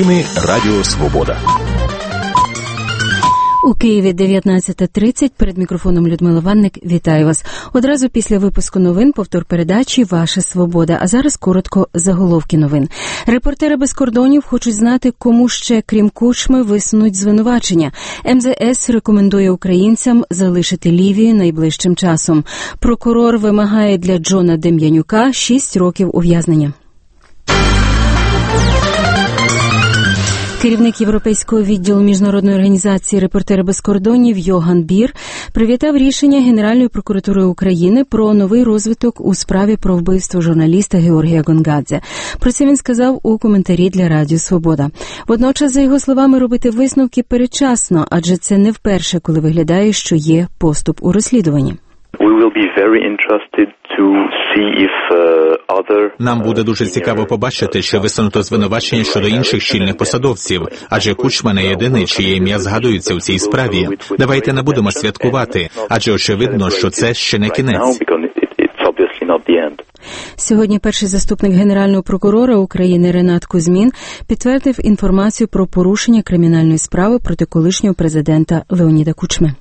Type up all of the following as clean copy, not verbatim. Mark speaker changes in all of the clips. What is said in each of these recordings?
Speaker 1: Новини Радіо Свобода.
Speaker 2: У Києві 19:30. Перед мікрофоном Людмила Ванник. Вітаю вас. Одразу після випуску новин повтор передачі «Ваша свобода». А зараз коротко заголовки новин. Репортери без кордонів хочуть знати, кому ще, крім Кучми, висунуть звинувачення. МЗС рекомендує українцям залишити Лівію найближчим часом. Прокурор вимагає для Джона Дем'янюка 6 років ув'язнення. Керівник Європейського відділу Міжнародної організації «Репортери без кордонів» Йоган Бір привітав рішення Генеральної прокуратури України про новий розвиток у справі про вбивство журналіста Георгія Гонгадзе. Про це він сказав у коментарі для Радіо Свобода. Водночас, за його словами, робити висновки передчасно, адже це не вперше, коли виглядає, що є поступ у розслідуванні.
Speaker 3: Нам буде дуже цікаво побачити, що висунуто звинувачення щодо інших чільних посадовців, адже Кучма не єдиний, чиє ім'я згадується у цій справі. Давайте не будемо святкувати, адже очевидно, що це ще не кінець.
Speaker 2: Сьогодні перший заступник Генерального прокурора України Ренат Кузьмін підтвердив інформацію про порушення кримінальної справи проти колишнього президента Леоніда Кучми.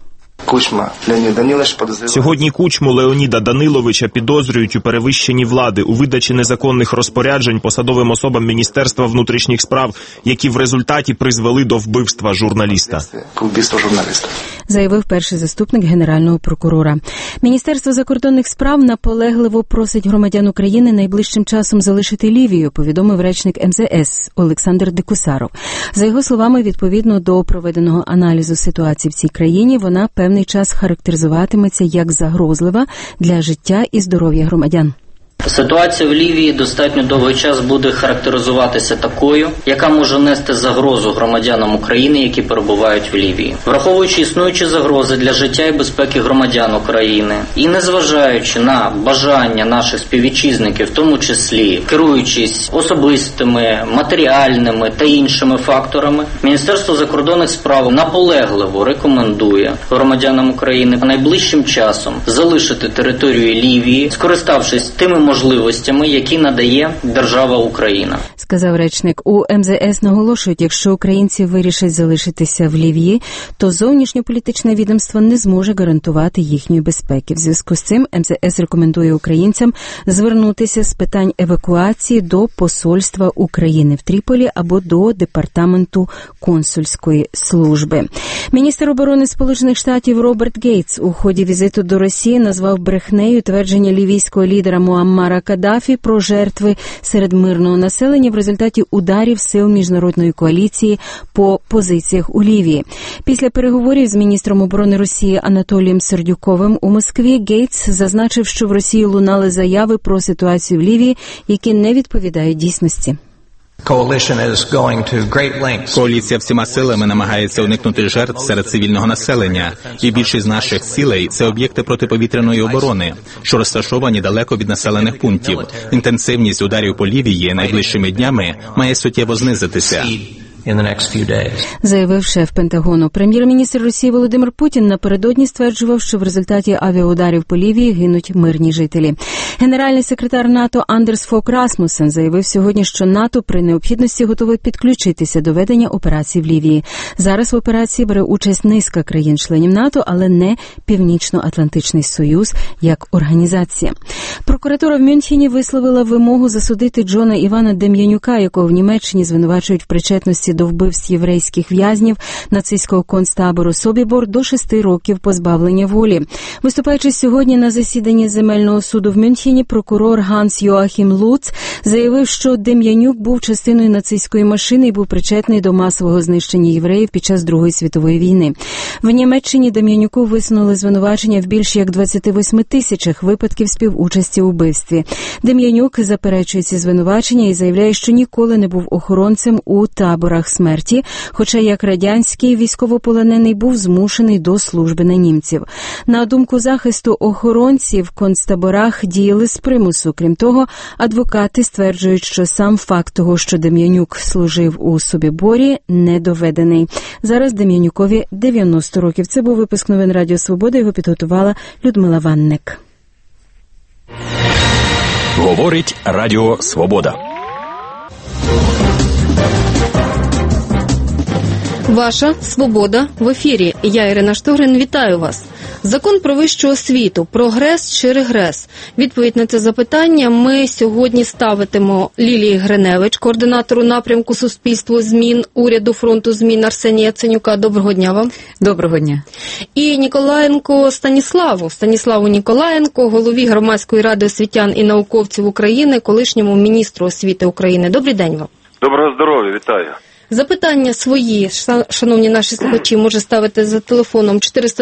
Speaker 4: Сьогодні Кучму Леоніда Даниловича підозрюють у перевищенні влади, у видачі незаконних розпоряджень посадовим особам Міністерства внутрішніх справ, які в результаті призвели до вбивства журналіста.
Speaker 2: Заявив перший заступник Генерального прокурора. Міністерство закордонних справ наполегливо просить громадян України найближчим часом залишити Лівію, повідомив речник МЗС Олександр Декусаров. За його словами, відповідно до проведеного аналізу ситуації в цій країні, вона певний час характеризуватиметься як загрозлива для життя і здоров'я громадян.
Speaker 5: Ситуація в Лівії достатньо довгий час буде характеризуватися такою, яка може нести загрозу громадянам України, які перебувають в Лівії. Враховуючи існуючі загрози для життя і безпеки громадян України і незважаючи на бажання наших співвітчизників, в тому числі керуючись особистими, матеріальними та іншими факторами, Міністерство закордонних справ наполегливо рекомендує громадянам України найближчим часом залишити територію Лівії, скориставшись тими можливостями, які надає держава Україна.
Speaker 2: Сказав речник. У МЗС наголошують, якщо українці вирішать залишитися в Лівії, то зовнішньополітичне відомство не зможе гарантувати їхньої безпеки. В зв'язку з цим МЗС рекомендує українцям звернутися з питань евакуації до посольства України в Тріполі або до департаменту консульської служби. Міністр оборони Сполучених Штатів Роберт Гейтс у ході візиту до Росії назвав брехнею твердження лівійського лідера Муаммара Каддафі про жертви серед мирного населення в результаті ударів сил міжнародної коаліції по позиціях у Лівії. Після переговорів з міністром оборони Росії Анатолієм Сердюковим у Москві Гейтс зазначив, що в Росії лунали заяви про ситуацію в Лівії, які не відповідають дійсності.
Speaker 3: Коаліція всіма силами намагається уникнути жертв серед цивільного населення, і більшість наших цілей – це об'єкти протиповітряної оборони, що розташовані далеко від населених пунктів. Інтенсивність ударів по Лівії найближчими днями має суттєво знизитися.
Speaker 2: Заявив шеф Пентагону. Прем'єр-міністр Росії Володимир Путін напередодні стверджував, що в результаті авіаударів по Лівії гинуть мирні жителі. Генеральний секретар НАТО Андерс Фок Расмуссен заявив сьогодні, що НАТО при необхідності готове підключитися до ведення операції в Лівії. Зараз в операції бере участь низка країн-членів НАТО, але не Північно-Атлантичний Союз як організація. Прокуратура в Мюнхені висловила вимогу засудити Джона Івана Дем'янюка, якого в Німеччині звинувачують в причетності до вбивств єврейських в'язнів нацистського концтабору Собібор до 6 років позбавлення волі. Виступаючи сьогодні на засіданні земельного суду в Мюнхені, прокурор Ганс Йоахім Луц заявив, що Дем'янюк був частиною нацистської машини і був причетний до масового знищення євреїв під час Другої світової війни. В Німеччині Дем'янюку висунули звинувачення в більш як 28 тисячах випадків співучасті у вбивстві. Дем'янюк заперечує ці звинувачення і заявляє, що ніколи не був охоронцем у таборах смерті, хоча як радянський військовополонений був змушений до служби на німців. На думку захисту, охоронці в концтаборах діяли з примусу. Крім того, адвокати стверджують, що сам факт того, що Дем'янюк служив у Собіборі, не доведений. Зараз Дем'янюкові 90 років. Це був випуск новин Радіо Свобода, його підготувала Людмила Ванник.
Speaker 1: Говорить Радіо Свобода. Ваша свобода в ефірі. Я, Ірина Штогрин, вітаю вас. Закон про вищу освіту. Прогрес чи регрес? Відповідь на це запитання ми сьогодні ставитимо Лілії Гриневич, координатору напрямку суспільство змін уряду фронту змін Арсенія Яценюка. Доброго дня вам.
Speaker 2: Доброго дня.
Speaker 1: І Ніколаєнко Станіславу Ніколаєнко, голові Громадської ради освітян і науковців України, колишньому міністру освіти України. Добрий день вам.
Speaker 6: Доброго здоров'я, вітаю.
Speaker 1: Запитання свої, шановні наші слухачі, може ставити за телефоном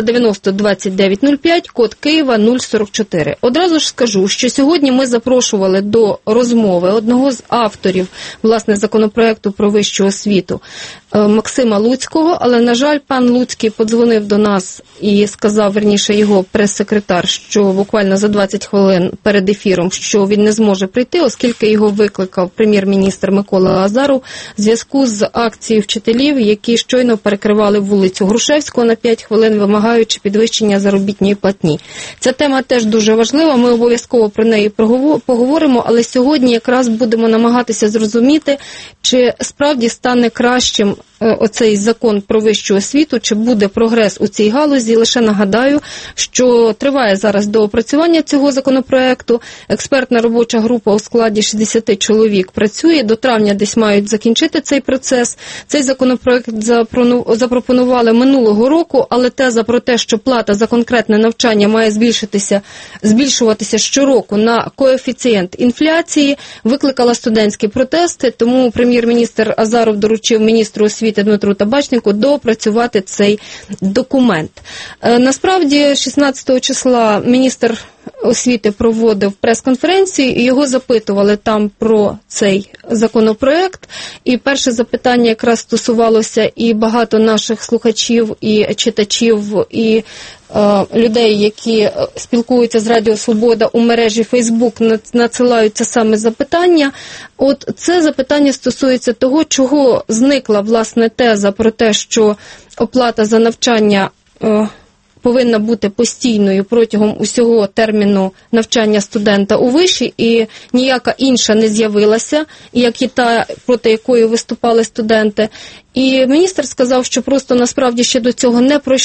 Speaker 1: 490-2905, код Києва 044. Одразу ж скажу, що сьогодні ми запрошували до розмови одного з авторів, власне, законопроекту про вищу освіту, Максима Луцького, але, на жаль, пан Луцький подзвонив до нас і сказав, верніше, його прес-секретар, що буквально за 20 хвилин перед ефіром, що він не зможе прийти, оскільки його викликав прем'єр-міністр Микола Азаров в зв'язку з акцією вчителів, які щойно перекривали вулицю Грушевського на 5 хвилин, вимагаючи підвищення заробітної платні. Ця тема теж дуже важлива, ми обов'язково про неї поговоримо, але сьогодні якраз будемо намагатися зрозуміти, чи справді стане кращим оцей закон про вищу освіту, чи буде прогрес у цій галузі. Лише нагадаю, що триває зараз доопрацювання цього законопроекту. Експертна робоча група у складі 60 чоловік працює. До травня десь мають закінчити цей процес. Цей законопроект запропонували минулого року, але теза про те, що плата за конкретне навчання має збільшуватися щороку на коефіцієнт інфляції, викликала студентські протести, тому прем'єр-міністр Азаров доручив міністру освіти Дмитру Табачнику доопрацювати цей документ. Насправді, 16 числа міністр освіти проводив прес-конференцію, і його запитували там про цей законопроект. І перше запитання якраз стосувалося і багато наших слухачів, і читачів, і людей, які спілкуються з Радіо Свобода у мережі Фейсбук, надсилаються саме запитання. От це запитання стосується того, чого зникла, власне, теза про те, що оплата за навчання повинна бути постійною протягом усього терміну навчання студента у виші, і ніяка інша не з'явилася, як і та, проти якої виступали студенти. І міністр сказав, що просто насправді ще до цього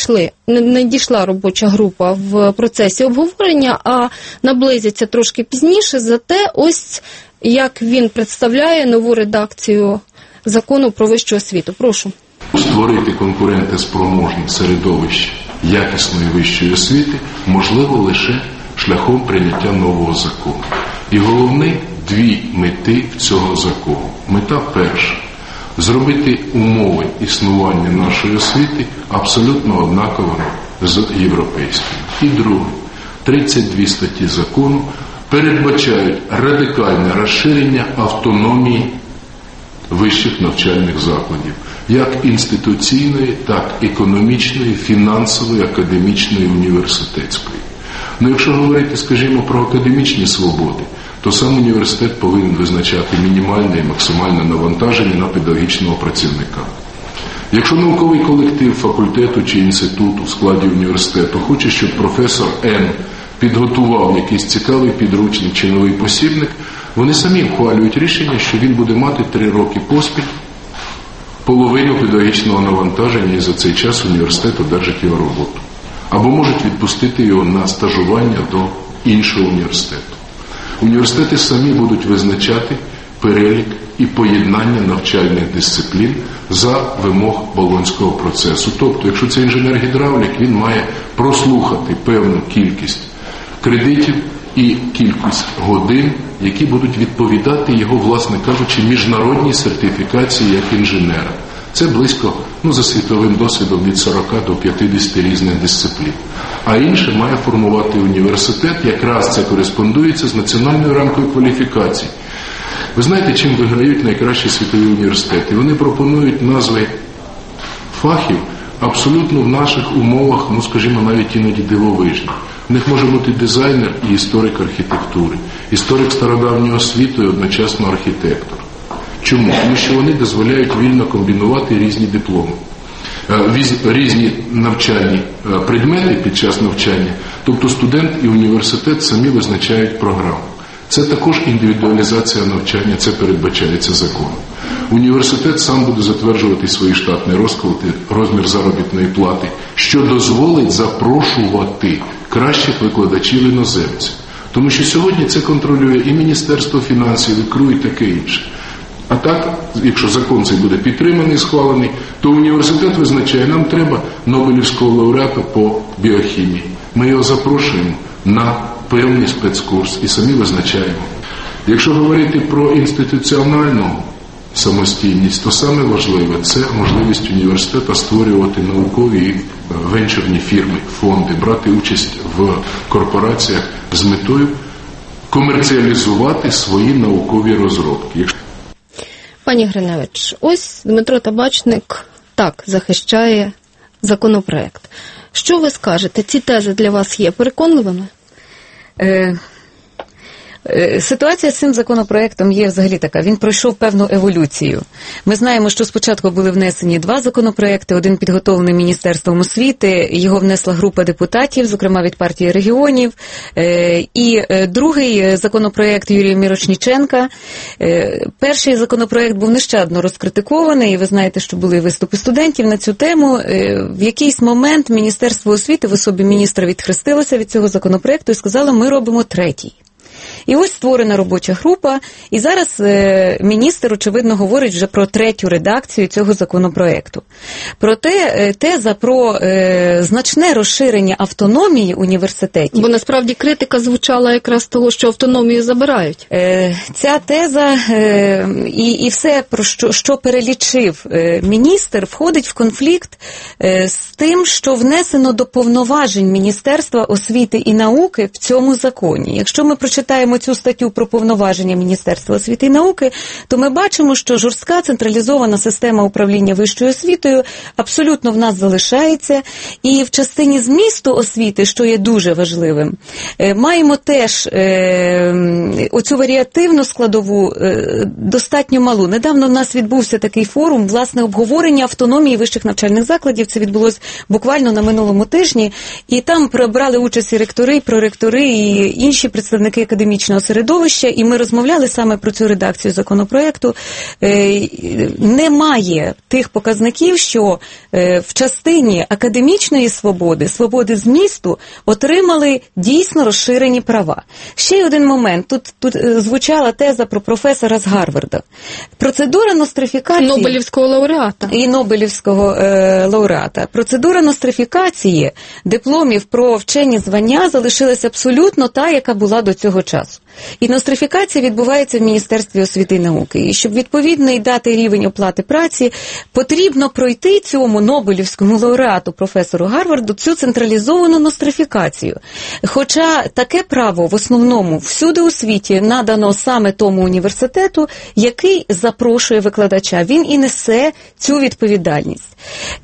Speaker 1: не дійшла робоча група в процесі обговорення, а наблизиться трошки пізніше. Зате ось як він представляє нову редакцію закону про вищу освіту. Прошу.
Speaker 7: Створити конкурентоспроможне середовище якісної вищої освіти можливо лише шляхом прийняття нового закону. І головне – дві мети цього закону. Мета перша – зробити умови існування нашої освіти абсолютно однаковими з європейськими. І друге – 32 статті закону передбачають радикальне розширення автономії вищих навчальних закладів, як інституційної, так і економічної, фінансової, академічної, університетської. Ну, якщо говорити, скажімо, про академічні свободи, то сам університет повинен визначати мінімальне і максимальне навантаження на педагогічного працівника. Якщо науковий колектив факультету чи інституту в складі університету хоче, щоб професор Н підготував якийсь цікавий підручник чи новий посібник, вони самі ухвалюють рішення, що він буде мати 3 роки поспіль половину педагогічного навантаження, і за цей час університет одержить його роботу. Або можуть відпустити його на стажування до іншого університету. Університети самі будуть визначати перелік і поєднання навчальних дисциплін за вимог Болонського процесу. Тобто, якщо це інженер-гідравлік, він має прослухати певну кількість кредитів і кількість годин, які будуть відповідати його, власне кажучи, міжнародній сертифікації як інженера. Це близько, за світовим досвідом, від 40 до 50 різних дисциплін. А інше має формувати університет, якраз це кореспондується з національною рамкою кваліфікацій. Ви знаєте, чим виграють найкращі світові університети? Вони пропонують назви фахів абсолютно в наших умовах, скажімо, навіть іноді дивовижні. В них може бути дизайнер і історик архітектури, історик стародавнього світу і одночасно архітектор. Чому? Тому що вони дозволяють вільно комбінувати різні дипломи, різні навчальні предмети під час навчання. Тобто студент і університет самі визначають програму. Це також індивідуалізація навчання, це передбачається законом. Університет сам буде затверджувати свої штатні розклади, розмір заробітної плати, що дозволить запрошувати кращих викладачів іноземців. Тому що сьогодні це контролює і Міністерство фінансів, і КРУ, і таке інше. А так, якщо закон цей буде підтриманий, схвалений, то університет визначає, нам треба Нобелівського лауреата по біохімії. Ми його запрошуємо на певний спецкурс і самі визначаємо. Якщо говорити про інституціональну самостійність, то саме важливе – це можливість університету створювати наукові і венчурні фірми, фонди, брати участь в корпораціях з метою комерціалізувати свої наукові розробки.
Speaker 1: Пані Гриневич, ось Дмитро Табачник так захищає законопроект. Що ви скажете? Ці тези для вас є переконливими?
Speaker 2: Ситуація з цим законопроектом є взагалі така. Він пройшов певну еволюцію. Ми знаємо, що спочатку були внесені 2 законопроекти. Один підготовлений Міністерством освіти, його внесла група депутатів, зокрема від партії регіонів. І другий законопроект Юрія Мірошніченка. Перший законопроект був нещадно розкритикований, і ви знаєте, що були виступи студентів на цю тему. В якийсь момент Міністерство освіти в особі міністра відхрестилося від цього законопроекту і сказало, ми робимо третій. І ось створена робоча група, і зараз міністр, очевидно, говорить вже про третю редакцію цього законопроекту. Проте теза про значне розширення автономії університетів...
Speaker 1: Бо насправді критика звучала якраз того, що автономію забирають.
Speaker 2: Ця теза і все, про що перелічив міністр, входить в конфлікт з тим, що внесено до повноважень Міністерства освіти і науки в цьому законі. Якщо ми прочитаємо цю статтю про повноваження Міністерства освіти і науки, то ми бачимо, що жорстка централізована система управління вищою освітою абсолютно в нас залишається. І в частині змісту освіти, що є дуже важливим, маємо теж оцю варіативну складову достатньо малу. Недавно в нас відбувся такий форум, власне, обговорення автономії вищих навчальних закладів. Це відбулось буквально на минулому тижні. І там брали участь і ректори, і проректори, і інші представники академічного середовища, і ми розмовляли саме про цю редакцію законопроекту. Немає тих показників, що в частині академічної свободи, свободи змісту, отримали дійсно розширені права. Ще й один момент. Тут звучала теза про професора з Гарварда. Процедура нострифікації...
Speaker 1: Нобелівського лауреата.
Speaker 2: І Нобелівського лауреата. Процедура нострифікації дипломів про вчені звання залишилася абсолютно та, яка була до цього часу. І нострифікація відбувається в Міністерстві освіти і науки. І щоб відповідний дати рівень оплати праці, потрібно пройти цьому Нобелівському лауреату, професору Гарварду, цю централізовану нострифікацію. Хоча таке право в основному всюди у світі надано саме тому університету, який запрошує викладача. Він і несе цю відповідальність.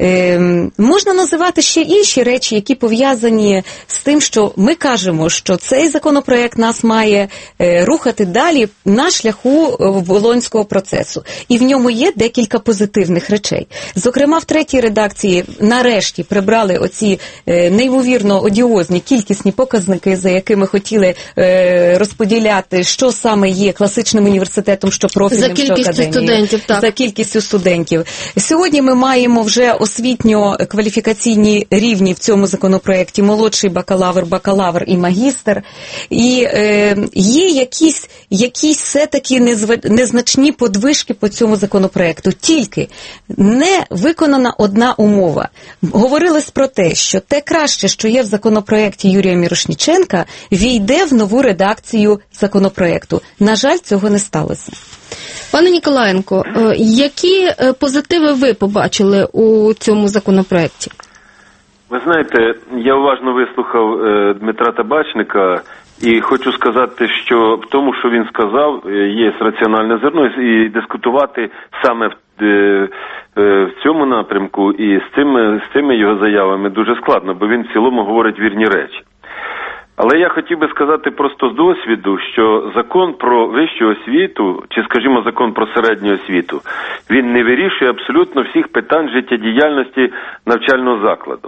Speaker 2: Можна називати ще інші речі, які пов'язані з тим, що ми кажемо, що цей законопроект нас має рухати далі на шляху Болонського процесу. І в ньому є декілька позитивних речей. Зокрема, в третій редакції нарешті прибрали оці неймовірно одіозні кількісні показники, за якими хотіли розподіляти, що саме є класичним університетом, що профільним, що академією.
Speaker 1: За кількістю студентів, так.
Speaker 2: За кількістю студентів. Сьогодні ми маємо вже освітньо-кваліфікаційні рівні в цьому законопроекті: молодший бакалавр і магістр. І є якісь все-таки незначні подвижки по цьому законопроекту. Тільки не виконана одна умова. Говорилось про те, що те краще, що є в законопроекті Юрія Мірошніченка, війде в нову редакцію законопроекту. На жаль, цього не сталося.
Speaker 1: Пане Ніколаєнко, які позитиви ви побачили у цьому законопроекті?
Speaker 6: Ви знаєте, я уважно вислухав Дмитра Табачника і хочу сказати, що в тому, що він сказав, є раціональне зерно, і дискутувати саме в цьому напрямку і з цими його заявами дуже складно, бо він в цілому говорить вірні речі. Але я хотів би сказати просто з досвіду, що закон про вищу освіту, чи, скажімо, закон про середню освіту, він не вирішує абсолютно всіх питань життєдіяльності навчального закладу.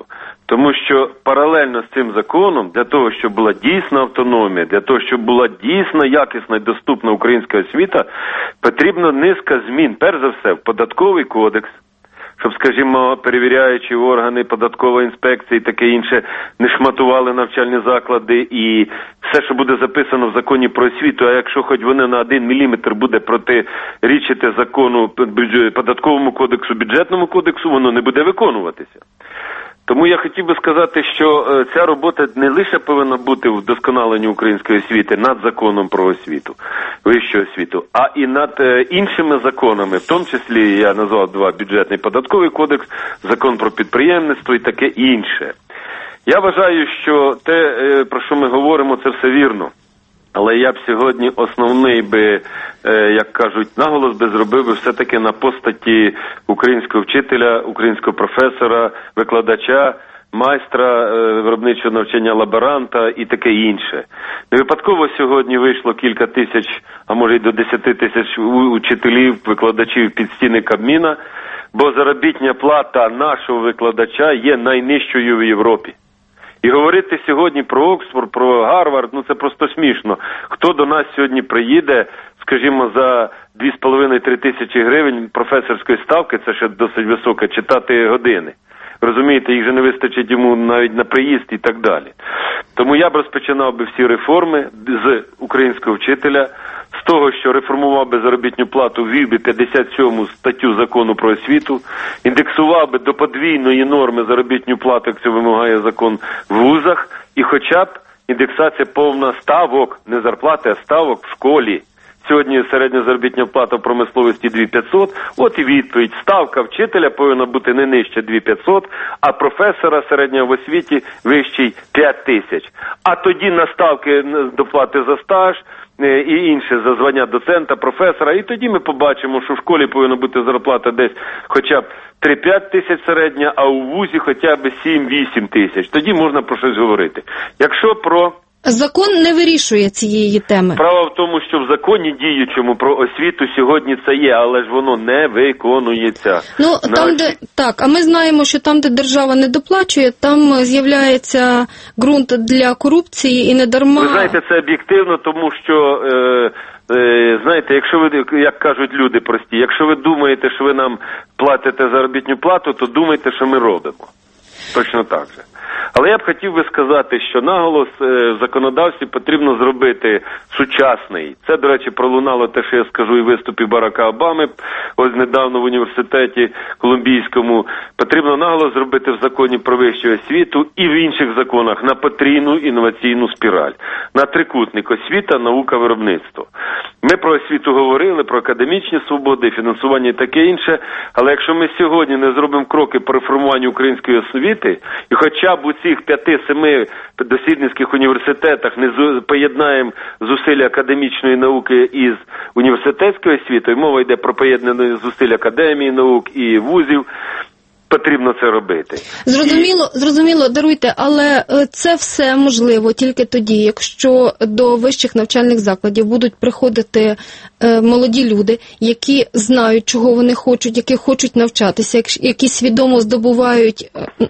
Speaker 6: Тому що паралельно з цим законом, для того, щоб була дійсна автономія, для того, щоб була дійсно якісна і доступна українська освіта, потрібна низка змін, перш за все, в податковий кодекс, щоб, скажімо, перевіряючі органи, податкова інспекція і таке інше не шматували навчальні заклади, і все, що буде записано в законі про освіту, а якщо хоч вони на 1 міліметр буде протирічити закону, податковому кодексу, бюджетному кодексу, воно не буде виконуватися. Тому я хотів би сказати, що ця робота не лише повинна бути в вдосконаленні української освіти над законом про освіту, вищу освіту, а і над іншими законами, в тому числі, я назвав 2, бюджетний податковий кодекс, закон про підприємництво і таке інше. Я вважаю, що те, про що ми говоримо, це все вірно. Але я б сьогодні основний би, як кажуть, наголос би зробив би все-таки на постаті українського вчителя, українського професора, викладача, майстра виробничого навчання, лаборанта і таке інше. Не випадково сьогодні вийшло кілька тисяч, а може й до 10 тисяч учителів, викладачів під стіни Кабміна, бо заробітня плата нашого викладача є найнижчою в Європі. І говорити сьогодні про Оксфорд, про Гарвард, ну це просто смішно. Хто до нас сьогодні приїде, скажімо, за 2,5-3 тисячі гривень професорської ставки, це ще досить високе, читати години. Розумієте, їх же не вистачить йому навіть на приїзд і так далі. Тому я б розпочинав би всі реформи з українського вчителя, з того, що реформував би заробітну плату, ввів би 57 статтю закону про освіту, індексував би до подвійної норми заробітну плату, як це вимагає закон, в вузах, і хоча б індексація повна ставок, не зарплати, а ставок в школі. Сьогодні середня заробітна плата в промисловості 2500, от і відповідь. Ставка вчителя повинна бути не нижче 2500, а професора середнього в освіті вищий 5000. А тоді на ставки доплати за стаж і інше, за звання доцента, професора, і тоді ми побачимо, що в школі повинна бути зарплата десь хоча б 3-5 тисяч середня, а у вузі хоча б 7-8 тисяч. Тоді можна про щось говорити. Якщо про...
Speaker 1: Закон не вирішує цієї теми.
Speaker 6: Справа в тому, що в законі діючому про освіту сьогодні це є, але ж воно не виконується.
Speaker 1: Ну, там, де, так, а ми знаємо, що там, де держава не доплачує, там з'являється ґрунт для корупції і не дарма...
Speaker 6: Ви знаєте, це об'єктивно, тому що... знаєте, якщо ви, як кажуть люди прості, якщо ви думаєте, що ви нам платите заробітну плату, то думайте, що ми робимо. Точно так же. Але я б хотів би сказати, що наголос в законодавстві потрібно зробити сучасний. Це, до речі, пролунало те, що я скажу і в виступі Барака Обами, ось недавно в університеті Колумбійському. Потрібно наголос зробити в законі про вищу освіту і в інших законах на потрійну інноваційну спіраль. На трикутник: освіта, наука, виробництво. Ми про освіту говорили, про академічні свободи, фінансування і таке інше, але якщо ми сьогодні не зробимо кроки по реформуванню української освіти, і хоча б у цих 5-7 дослідницьких університетах не поєднаємо зусилля академічної науки із університетською освітою, мова йде про поєднання зусиль академії наук і вузів, потрібно це робити.
Speaker 1: Зрозуміло, даруйте, але це все можливо тільки тоді, якщо до вищих навчальних закладів будуть приходити молоді люди, які знають, чого вони хочуть, які хочуть навчатися, які свідомо здобувають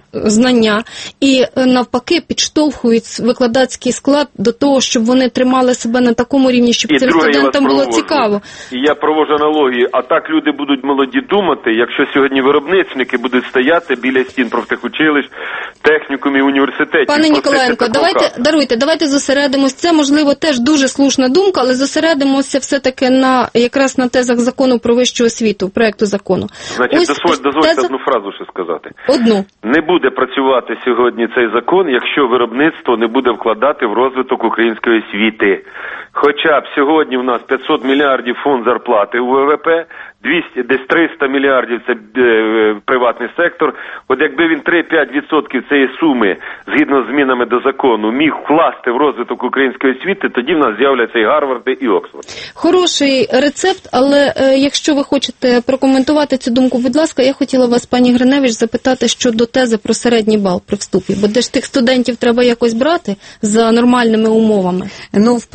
Speaker 1: знання і навпаки підштовхують викладацький склад до того, щоб вони тримали себе на такому рівні, щоб цим студентам було цікаво.
Speaker 6: І я проводжу аналогію, а так люди будуть молоді думати, якщо сьогодні виробничники будуть стояти біля стін профтехучилищ, технікумів, університетів.
Speaker 1: Пане Ніколаєнко, давайте зосередимось. Це, можливо, теж дуже слушна думка, але зосередимося все-таки якраз на тезах закону про вищу освіту, проекту закону.
Speaker 6: Значить, дозвольте одну фразу ще сказати.
Speaker 1: Одну.
Speaker 6: Не буде працювати сьогодні цей закон, якщо виробництво не буде вкладати в розвиток української освіти. Хоча б сьогодні в нас 500 мільярдів фонд зарплати у ВВП, 200, десь 300 мільярдів – це приватний сектор. От якби він 3-5% цієї суми, згідно з змінами до закону, міг вкласти в розвиток української освіти, тоді в нас з'являться і Гарварди, і Оксфорд.
Speaker 1: Хороший рецепт, але якщо ви хочете прокоментувати цю думку, будь ласка, я хотіла вас, пані Гриневич, запитати щодо тези про середній бал при вступі. Бо де ж тих студентів треба якось брати за нормальними умовами?
Speaker 2: Ну, в продовження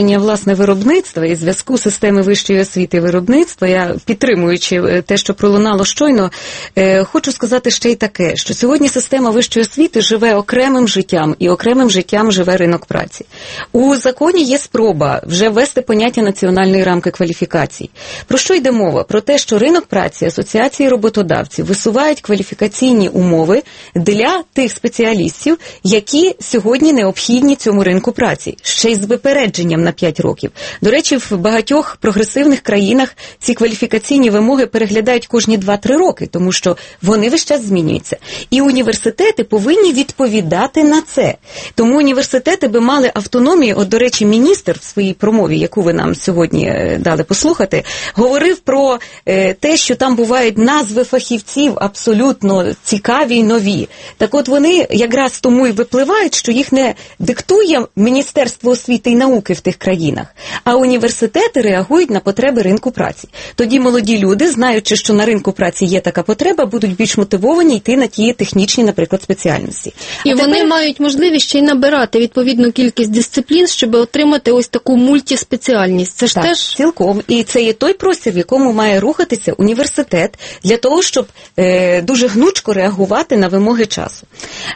Speaker 2: налагодження, власне, виробництва і зв'язку системи вищої освіти і виробництва, я, підтримуючи те, що пролунало щойно, хочу сказати ще й таке, що сьогодні система вищої освіти живе окремим життям, і окремим життям живе ринок праці. У законі є спроба вже ввести поняття національної рамки кваліфікацій. Про що йде мова? Про те, що ринок праці, асоціації роботодавців висувають кваліфікаційні умови для тих спеціалістів, які сьогодні необхідні цьому ринку праці, ще й з випередженням на 5 років. До речі, в багатьох прогресивних країнах ці кваліфікаційні вимоги переглядають кожні 2-3 роки, тому що вони весь час змінюються. І університети повинні відповідати на це. Тому університети би мали автономію. От, до речі, міністр в своїй промові, яку ви нам сьогодні дали послухати, говорив про те, що там бувають назви фахівців абсолютно цікаві й нові. Так от вони якраз тому і випливають, що їх не диктує Міністерство освіти і науки в тих країнах, а університети реагують на потреби ринку праці. Тоді молоді люди, знаючи, що на ринку праці є така потреба, будуть більш мотивовані йти на ті технічні, наприклад, спеціальності.
Speaker 1: І вони мають можливість ще й набирати відповідну кількість дисциплін, щоб отримати ось таку мультиспеціальність. Це ж
Speaker 2: так,
Speaker 1: теж...
Speaker 2: цілком. І це є той простір, в якому має рухатися університет для того, щоб дуже гнучко реагувати на вимоги часу.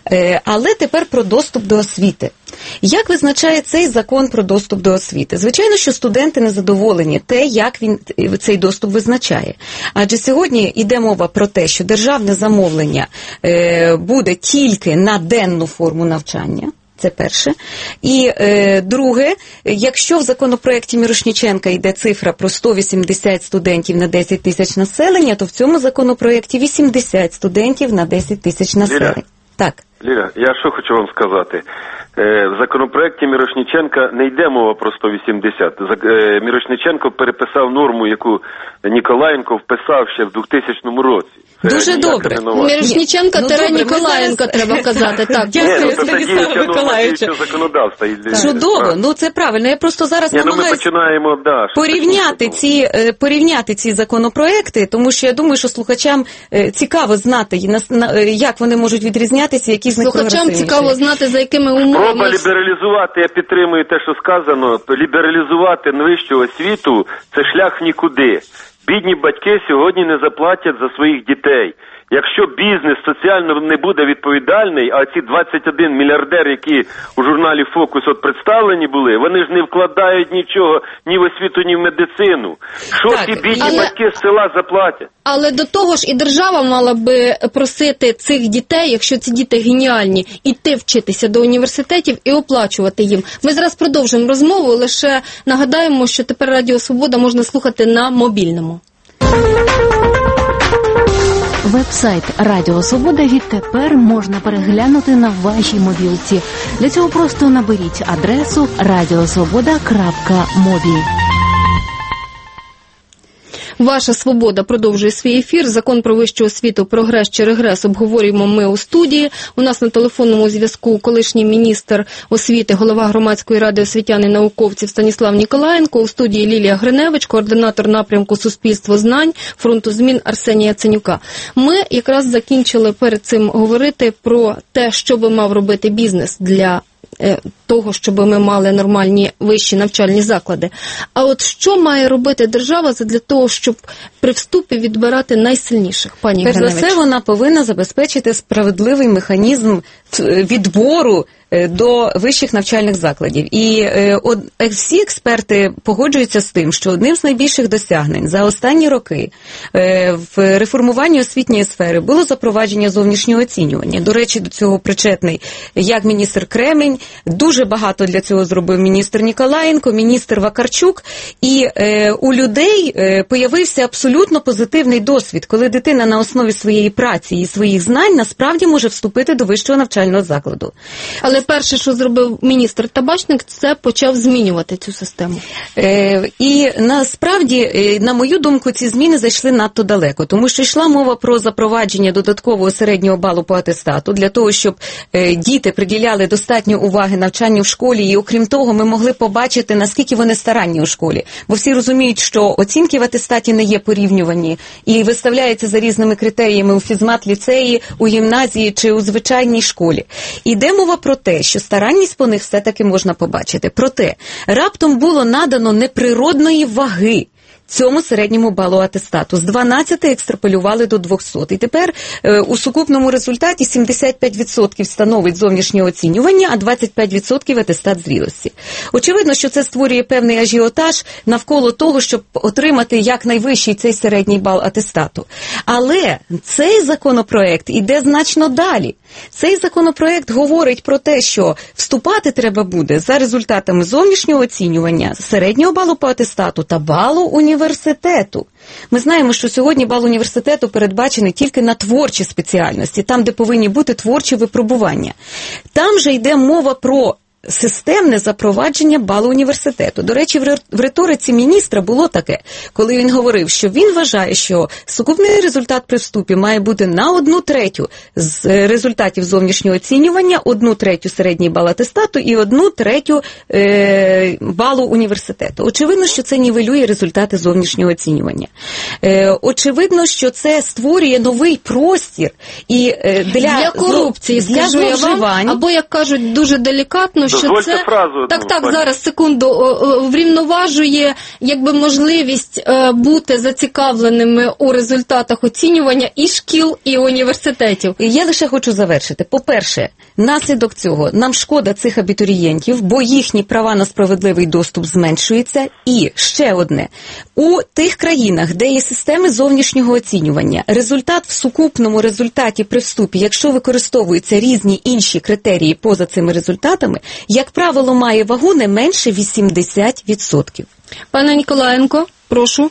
Speaker 2: Але тепер про доступ до освіти. Як визначає цей закон про доступ до освіти? Звичайно, що студенти незадоволені те, як він цей доступ визначає. Адже сьогодні йде мова про те, що державне замовлення буде тільки на денну форму навчання. Це перше. І друге, якщо в законопроекті Мірошніченка йде цифра про 180 студентів на 10 тисяч населення, то в цьому законопроекті 80 студентів на 10 тисяч населення. Так.
Speaker 6: Ліля, я що хочу вам сказати. В законопроекті Мірошніченка не йде мова про 180. Мірошніченко переписав норму, яку Ніколаєнко вписав ще в 2000 році.
Speaker 2: Дуже добре.
Speaker 1: Мірошніченка Ніколаєнко треба казати. Так.
Speaker 2: Дякую, Станіславе Миколаївичу. Чудово, ну це правильно. Я просто зараз намагаюся порівняти ці законопроекти, тому що я думаю, що слухачам цікаво знати, як вони можуть відрізнятися, які з них прогресивніші.
Speaker 1: Слухачам цікаво знати, за якими умовами.
Speaker 6: Проба лібералізувати, я підтримую те, що сказано, лібералізувати вищу освіту – це шлях в нікуди. Бідні батьки сьогодні не заплатять за своїх дітей. Якщо бізнес соціально не буде відповідальний, а ці 21 мільярдер, які у журналі «Фокус» от представлені були, вони ж не вкладають нічого ні в освіту, ні в медицину. Що ці бідні батьки з села заплатять? Але
Speaker 1: до того ж і держава мала би просити цих дітей, якщо ці діти геніальні, іти вчитися до університетів і оплачувати їм. Ми зараз продовжимо розмову, лише нагадаємо, що тепер Радіо Свобода можна слухати на мобільному.
Speaker 8: Веб-сайт Радіо Свобода відтепер можна переглянути на вашій мобілці. Для цього просто наберіть адресу radiosvoboda.mobi.
Speaker 1: Ваша Свобода продовжує свій ефір. Закон про вищу освіту, прогрес чи регрес обговорюємо ми у студії. У нас на телефонному зв'язку колишній міністр освіти, голова громадської ради освітян і науковців Станіслав Ніколаєнко, у студії Лілія Гриневич, координатор напрямку «Суспільство знань» фронту змін Арсенія Яценюка. Ми якраз закінчили перед цим говорити про те, що би мав робити бізнес для того, щоб ми мали нормальні вищі навчальні заклади. А от що має робити держава для того, щоб при вступі відбирати найсильніших, пані Гриневич?
Speaker 2: Перш за все, вона повинна забезпечити справедливий механізм відбору до вищих навчальних закладів. І всі експерти погоджуються з тим, що одним з найбільших досягнень за останні роки в реформуванні освітньої сфери було запровадження зовнішнього оцінювання. До речі, до цього причетний як міністр Кремінь, дуже багато для цього зробив міністр Ніколаєнко, міністр Вакарчук. І у людей появився абсолютно позитивний досвід, коли дитина на основі своєї праці і своїх знань насправді може вступити до вищого навчального закладу.
Speaker 1: Але перше, що зробив міністр Табачник, це почав змінювати цю систему.
Speaker 2: І насправді, на мою думку, ці зміни зайшли надто далеко, тому що йшла мова про запровадження додаткового середнього балу по атестату, для того, щоб діти приділяли достатньо уваги навчанню в школі, і окрім того, ми могли побачити, наскільки вони старанні у школі. Бо всі розуміють, що оцінки в атестаті не є порівнювані і виставляються за різними критеріями у фізмат-ліцеї, у гімназії чи у звичайній школі. Іде мова про те,
Speaker 9: те, що старанність по них все-таки можна побачити. Проте, раптом було надано неприродної ваги цьому середньому балу атестату. З 12 екстраполювали до 200. І тепер у сукупному результаті 75% становить зовнішнє оцінювання, а 25% атестат зрілості. Очевидно, що це створює певний ажіотаж навколо того, щоб отримати якнайвищий цей середній бал атестату. Але цей законопроект іде значно далі. Цей законопроект говорить про те, що вступати треба буде за результатами зовнішнього оцінювання, середнього балу по атестату та балу університету. Ми знаємо, що сьогодні бал університету передбачений тільки на творчі спеціальності, там, де повинні бути творчі випробування. Там же йде мова про системне запровадження балу університету. До речі, в риториці міністра було таке, коли він говорив, що він вважає, що сукупний результат при вступі має бути на 1/3 з результатів зовнішнього оцінювання, 1/3 середній бал атестату і 1/3 балу університету. Очевидно, що це нівелює результати зовнішнього оцінювання. Очевидно, що це створює новий простір і для
Speaker 1: корупції, скажу я вам, або, як кажуть, дуже делікатно, що
Speaker 6: дозвольте
Speaker 1: це
Speaker 6: фразу.
Speaker 1: так, зараз, секунду, врівноважує якби можливість бути зацікавленими у результатах оцінювання і шкіл, і університетів.
Speaker 9: Я лише хочу завершити. По-перше, наслідок цього нам шкода цих абітурієнтів, бо їхні права на справедливий доступ зменшуються. І ще одне. У тих країнах, де є системи зовнішнього оцінювання, результат в сукупному результаті при вступі, якщо використовуються різні інші критерії поза цими результатами, як правило, має вагу не менше 80%.
Speaker 1: Пане Ніколаєнко, прошу.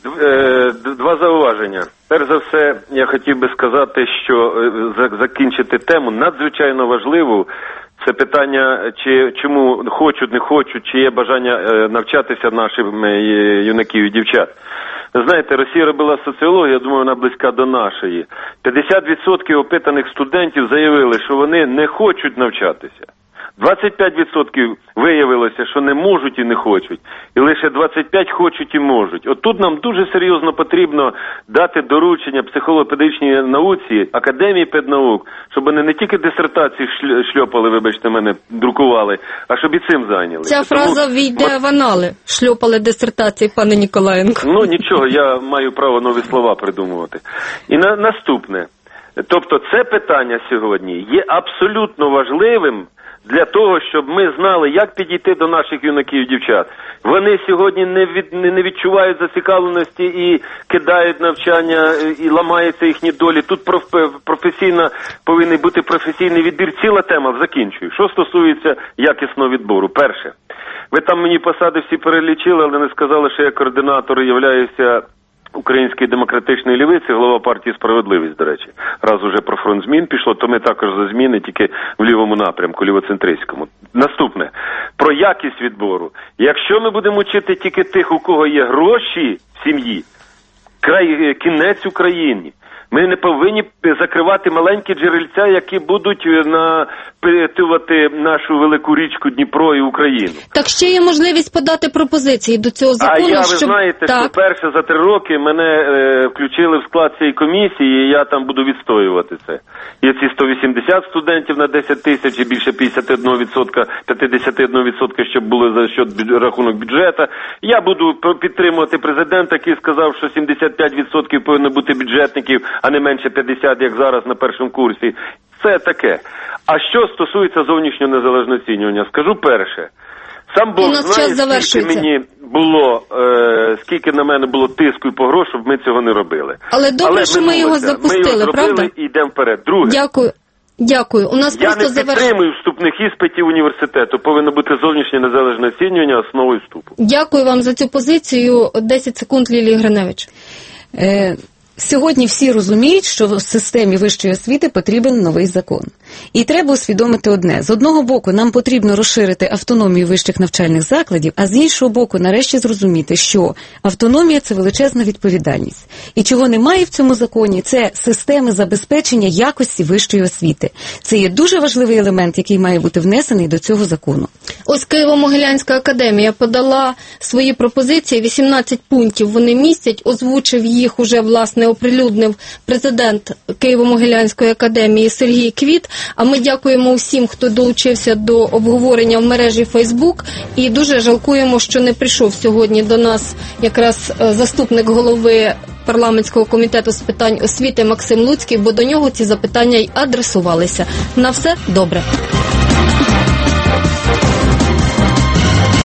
Speaker 6: Два зауваження. Перш за все, я хотів би сказати, що закінчити тему надзвичайно важливу. Це питання, чому хочуть, не хочуть, чи є бажання навчатися нашим юнаків і дівчат. Знаєте, Росія робила соціологію, я думаю, вона близька до нашої. 50% опитаних студентів заявили, що вони не хочуть навчатися. 25% виявилося, що не можуть і не хочуть. І лише 25% хочуть і можуть. От тут нам дуже серйозно потрібно дати доручення психолого-педагогічній науці, Академії педнаук, щоб вони не тільки дисертації шльопали, вибачте мене, друкували, а щоб і цим зайнялися.
Speaker 1: Ця фраза війде в анали. Шльопали дисертації, пане Ніколаєнко.
Speaker 6: Ну, нічого, я маю право нові слова придумувати. І наступне. Тобто це питання сьогодні є абсолютно важливим для того, щоб ми знали, як підійти до наших юнаків і дівчат. Вони сьогодні не відчувають зацікавленості і кидають навчання, і ламаються їхні долі. Тут повинен бути професійний відбір. Ціла тема, закінчую. Що стосується якісного відбору. Перше, ви там мені посади всі перелічили, але не сказали, що я координатор являюся Української демократичної лівиці, голова партії «Справедливість», до речі. Раз уже про фронт змін пішло, то ми також за зміни, тільки в лівому напрямку, лівоцентристському. Наступне. Про якість відбору. Якщо ми будемо вчити тільки тих, у кого є гроші в сім'ї, кінець Україні. Ми не повинні закривати маленькі джерельця, які будуть напитувати нашу велику річку Дніпро і Україну.
Speaker 1: Так ще є можливість подати пропозиції до цього закону.
Speaker 6: Ви знаєте, що перше за 3 роки мене включили в склад цієї комісії, і я там буду відстоювати це. І ці 180 студентів на 10 тисяч, і більше 51%, щоб були за счет рахунок бюджету. Я буду підтримувати президента, який сказав, що 75% повинно бути бюджетників, а не менше 50, як зараз на першому курсі. Це таке. А що стосується зовнішнього незалежного оцінювання, скажу перше. Сам Бог знає, скільки на мене було тиску і погроз, щоб ми цього не робили.
Speaker 1: Але добре, що ми його запустили, правда?
Speaker 6: Ми його і йдемо вперед. Друге.
Speaker 1: Дякую. У нас
Speaker 6: я не підтримую вступних іспитів університету. Повинно бути зовнішнє незалежне оцінювання основою вступу.
Speaker 1: Дякую вам за цю позицію. 10 секунд, Лілія Гриневич.
Speaker 9: Сьогодні всі розуміють, що в системі вищої освіти потрібен новий закон. І треба усвідомити одне. З одного боку, нам потрібно розширити автономію вищих навчальних закладів, а з іншого боку, нарешті зрозуміти, що автономія – це величезна відповідальність. І чого немає в цьому законі – це системи забезпечення якості вищої освіти. Це є дуже важливий елемент, який має бути внесений до цього закону.
Speaker 1: Ось Києво-Могилянська академія подала свої пропозиції, 18 пунктів вони містять, озвучив їх уже, власне, оприлюднив президент Києво-Могилянської академії Сергій Квіт. А ми дякуємо усім, хто долучився до обговорення в мережі Фейсбук, і дуже жалкуємо, що не прийшов сьогодні до нас якраз заступник голови парламентського комітету з питань освіти Максим Луцький, бо до нього ці запитання й адресувалися. На все добре.